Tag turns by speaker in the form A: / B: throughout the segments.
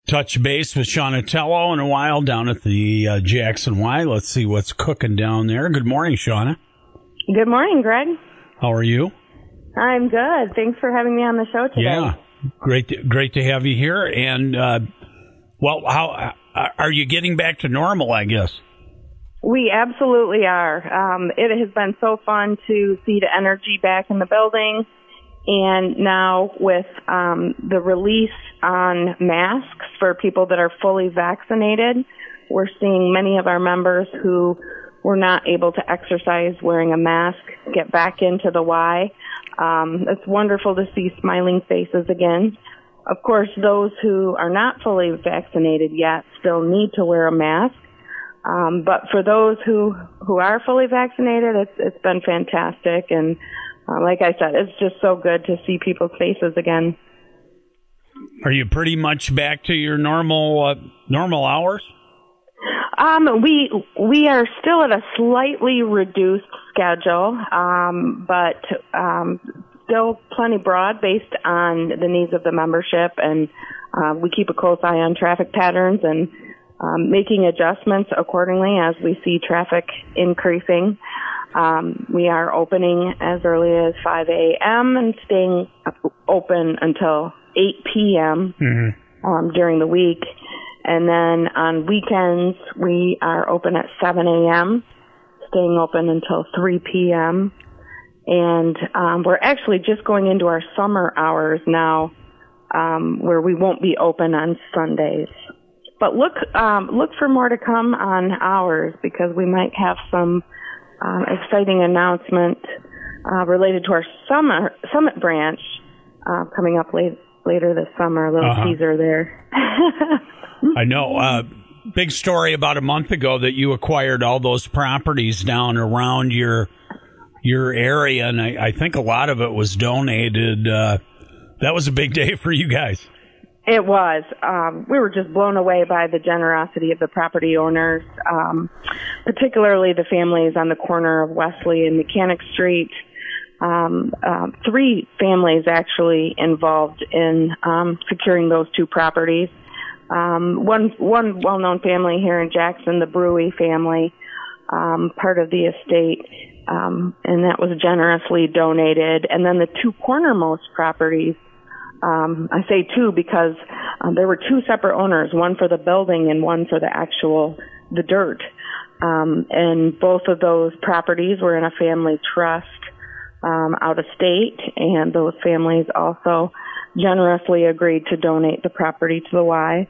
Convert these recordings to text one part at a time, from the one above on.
A: touch base with Shauna in a while down at the Jackson Y. Let's see what's cooking down there. Good morning, Shauna.
B: Good morning, Greg.
A: How are you?
B: I'm good. Thanks for having me on the show today.
A: Yeah, great to have you here. And, how are you getting back to normal, I guess?
B: We absolutely are. It has been so fun to see the energy back in the building. And now with the release on masks for people that are fully vaccinated, we're seeing many of our members who were not able to exercise wearing a mask get back into the Y. It's wonderful to see smiling faces again. Of course, those who are not fully vaccinated yet still need to wear a mask. But for those who are fully vaccinated, it's been fantastic. And like I said, it's just so good to see people's faces again.
A: Are you pretty much back to your normal hours?
B: We are still at a slightly reduced schedule, but still plenty broad based on the needs of the membership, and we keep a close eye on traffic patterns and making adjustments accordingly as we see traffic increasing. We are opening as early as 5 a.m. and staying open until 8 p.m. During the week. And then on weekends, we are open at 7 a.m., staying open until 3 p.m. And we're actually just going into our summer hours now, where we won't be open on Sundays. But look for more to come on hours, because we might have some exciting announcement related to our Summit branch coming up later this summer. A little teaser there.
A: I know. Big story about a month ago that you acquired all those properties down around your area, and I think a lot of it was donated. That was a big day for you guys.
B: It was. We were just blown away by the generosity of the property owners, particularly the families on the corner of Wesley and Mechanic Street. 3 families actually involved in securing those 2 properties. One well-known family here in Jackson, the Brewy family, part of the estate, and that was generously donated. And then the 2 cornermost properties, I say 2 because there were 2 separate owners, one for the building and one for the dirt. And both of those properties were in a family trust out of state, and those families also generously agreed to donate the property to the Y.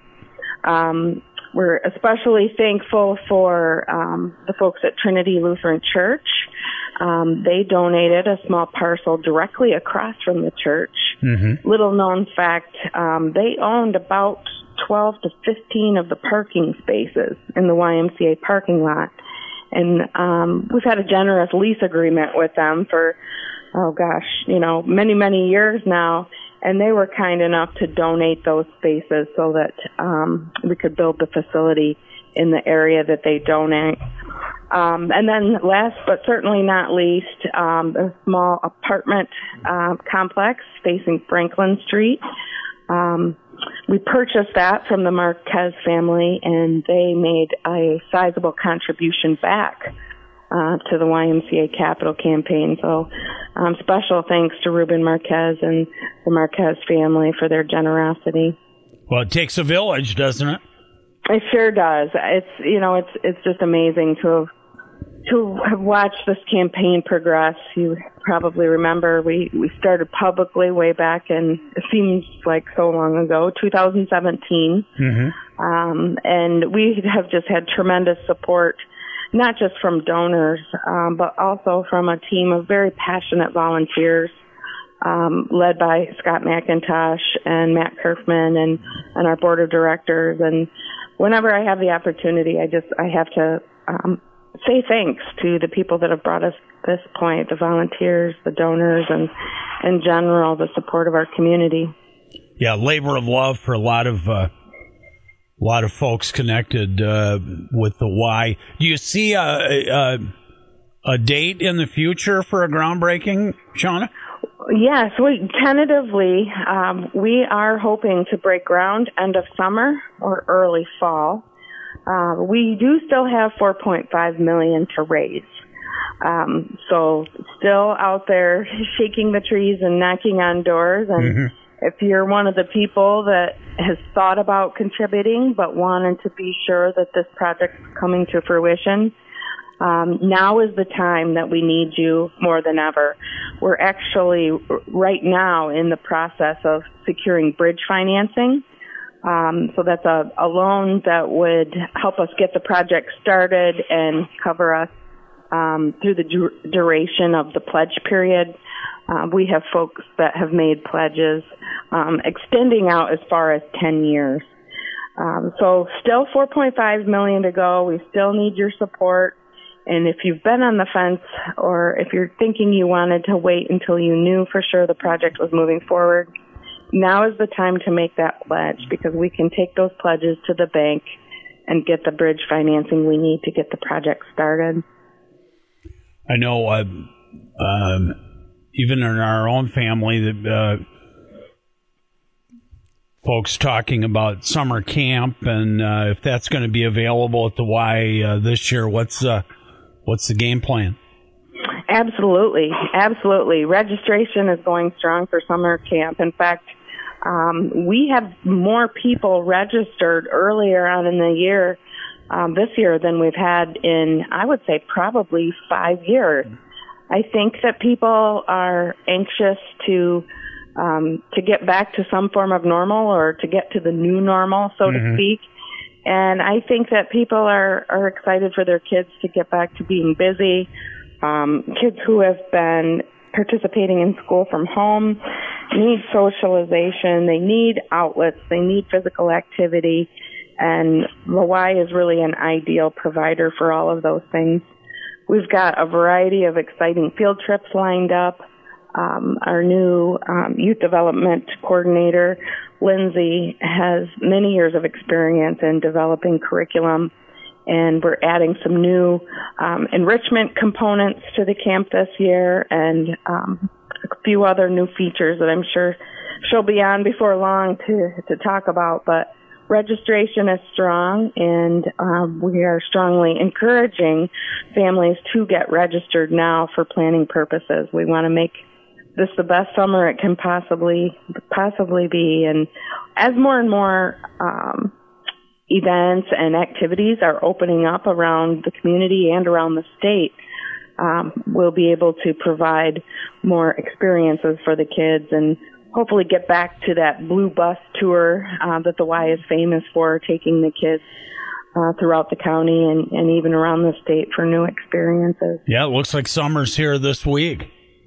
B: We're especially thankful for the folks at Trinity Lutheran Church. They donated a small parcel directly across from the church. Little known fact, they owned about 12 to 15 of the parking spaces in the YMCA parking lot. And we've had a generous lease agreement with them for, many, many years now. And they were kind enough to donate those spaces so that we could build the facility in the area that they donate. And then last but certainly not least, a small apartment complex facing Franklin Street. We purchased that from the Marquez family, and they made a sizable contribution back to the YMCA capital campaign. So special thanks to Ruben Marquez and the Marquez family for their generosity.
A: Well, it takes a village, doesn't it?
B: It sure does. It's just amazing to have watched this campaign progress. You probably remember we started publicly way back in, it seems like so long ago, 2017. And we have just had tremendous support, not just from donors, but also from a team of very passionate volunteers, led by Scott McIntosh and Matt Kerfman and our board of directors. And whenever I have the opportunity, I have to say thanks to the people that have brought us this point, the volunteers, the donors, and in general, the support of our community.
A: Yeah, labor of love for a lot of folks connected with the Y. Do you see a date in the future for a groundbreaking, Shauna?
B: Yes, we tentatively we are hoping to break ground end of summer or early fall. We do still have $4.5 million to raise. So still out there shaking the trees and knocking on doors. And if you're one of the people that has thought about contributing but wanted to be sure that this project's coming to fruition, now is the time that we need you more than ever. We're actually right now in the process of securing bridge financing. So that's a loan that would help us get the project started and cover us through the duration of the pledge period. We have folks that have made pledges extending out as far as 10 years. So still $4.5 million to go. We still need your support. And if you've been on the fence or if you're thinking you wanted to wait until you knew for sure the project was moving forward, now is the time to make that pledge, because we can take those pledges to the bank and get the bridge financing we need to get the project started.
A: I know even in our own family, folks talking about summer camp, and if that's going to be available at the Y this year, what's the game plan?
B: Absolutely. Registration is going strong for summer camp. In fact, we have more people registered earlier on in the year this year than we've had in, I would say, probably 5 years. I think that people are anxious to get back to some form of normal, or to get to the new normal, so to speak. And I think that people are excited for their kids to get back to being busy. Kids who have been participating in school from home need socialization. They need outlets. They need physical activity. And the Y is really an ideal provider for all of those things. We've got a variety of exciting field trips lined up. Our new youth development coordinator, Lindsay, has many years of experience in developing curriculum, and we're adding some new enrichment components to the camp this year, and a few other new features that I'm sure she'll be on before long to talk about. But registration is strong, and we are strongly encouraging families to get registered now for planning purposes. We want to make this the best summer it can possibly be, and as more and more events and activities are opening up around the community and around the state, we'll be able to provide more experiences for the kids and hopefully get back to that blue bus tour that the Y is famous for, taking the kids throughout the county and even around the state for new experiences.
A: Yeah, it looks like summer's here this week.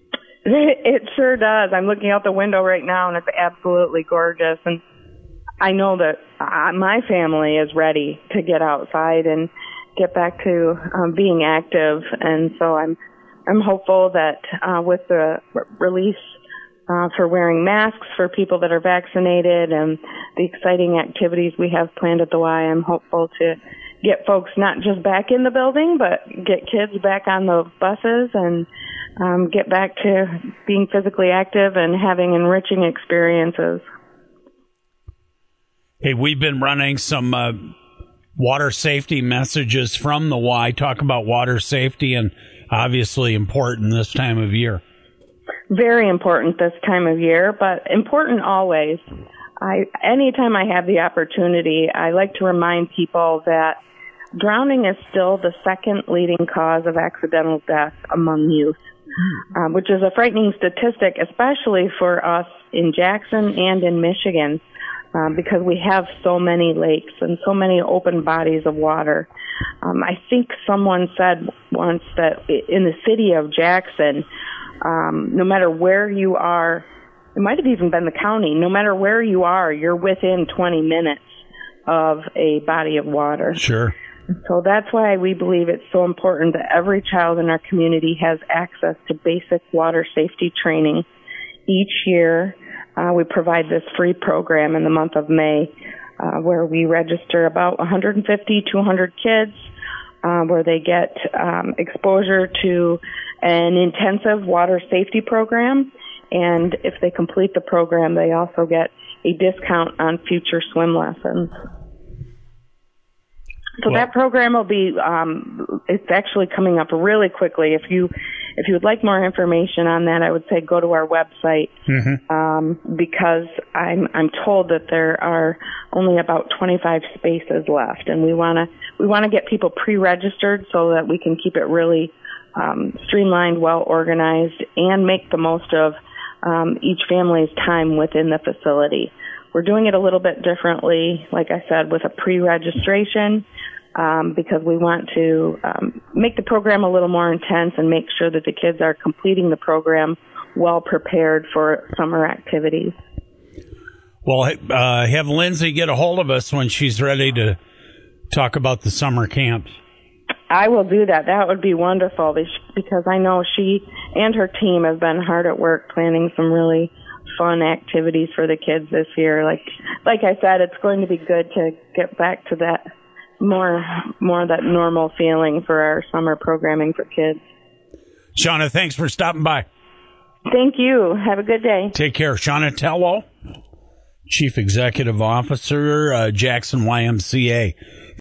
B: It sure does. I'm looking out the window right now, and it's absolutely gorgeous. And I know that my family is ready to get outside and get back to being active. And so I'm hopeful that with the release for wearing masks for people that are vaccinated and the exciting activities we have planned at the Y, I'm hopeful to get folks not just back in the building, but get kids back on the buses and get back to being physically active and having enriching experiences.
A: Hey, we've been running some water safety messages from the Y, talk about water safety, and obviously important this time of year.
B: Very important this time of year, but important always. Anytime I have the opportunity, I like to remind people that drowning is still the second leading cause of accidental death among youth, which is a frightening statistic, especially for us in Jackson and in Michigan, because we have so many lakes and so many open bodies of water. I think someone said once that in the city of Jackson, no matter where you are, it might have even been the county, no matter where you are, you're within 20 minutes of a body of water.
A: Sure.
B: So that's why we believe it's so important that every child in our community has access to basic water safety training. Each year, we provide this free program in the month of May, where we register about 150, 200 kids, where they get exposure to an intensive water safety program And if they complete the program, they also get a discount on future swim lessons. So that program will be, it's actually coming up really quickly. If you would like more information on that, I would say go to our website, because I'm told that there are only about 25 spaces left, and we want to get people pre-registered so that we can keep it really streamlined, well organized, and make the most of each family's time within the facility. We're doing it a little bit differently, like I said, with a pre-registration, because we want to make the program a little more intense and make sure that the kids are completing the program well prepared for summer activities.
A: Well, have Lindsay get a hold of us when she's ready to talk about the summer camps.
B: I will do that. That would be wonderful, because I know she and her team have been hard at work planning some really fun activities for the kids this year. Like I said, it's going to be good to get back to that more that normal feeling for our summer programming for kids.
A: Shauna, thanks for stopping by.
B: Thank you. Have a good day.
A: Take care. Shauna Tello, Chief Executive Officer, Jackson YMCA.